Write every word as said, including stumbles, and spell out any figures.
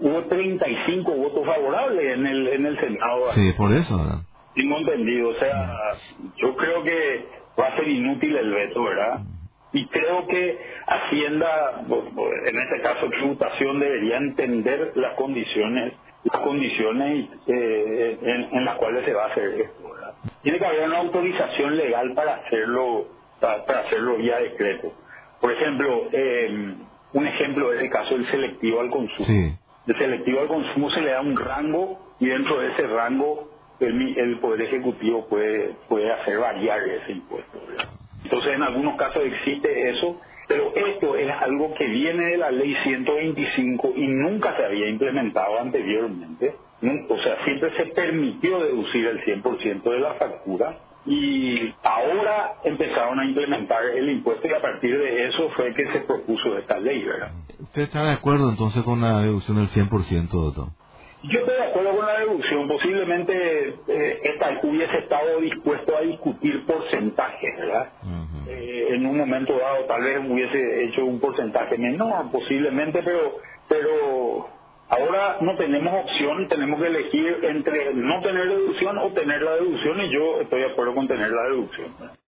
hubo treinta y cinco votos favorables en el en el Senado. Sí, por eso, ¿verdad? Tengo entendido, o sea, yo creo que va a ser inútil el veto, ¿verdad? Y creo que Hacienda, en este caso tributación, debería entender las condiciones, las condiciones eh, en, en las cuales se va a hacer esto, ¿verdad? Tiene que haber una autorización legal para hacerlo, para, para hacerlo vía decreto. Por ejemplo, eh, un ejemplo es el caso del selectivo al consumo. Sí. El selectivo al consumo se le da un rango y dentro de ese rango el, mi- el Poder Ejecutivo puede, puede hacer variar ese impuesto, ¿verdad? Entonces en algunos casos existe eso, pero esto es algo que viene de la ley ciento veinticinco y nunca se había implementado anteriormente. Nun- O sea, siempre se permitió deducir el cien por ciento de la factura y ahora empezaron a implementar el impuesto y a partir de eso fue que se propuso esta ley, ¿verdad? ¿Usted está de acuerdo entonces con la deducción del cien por ciento, doctor? Yo estoy de acuerdo con la deducción. Posiblemente eh, esta, hubiese estado dispuesto a discutir porcentajes, ¿verdad? Ujú. Eh, en un momento dado tal vez hubiese hecho un porcentaje menor, posiblemente, pero pero ahora no tenemos opción, tenemos que elegir entre no tener deducción o tener la deducción y yo estoy de acuerdo con tener la deducción, ¿verdad?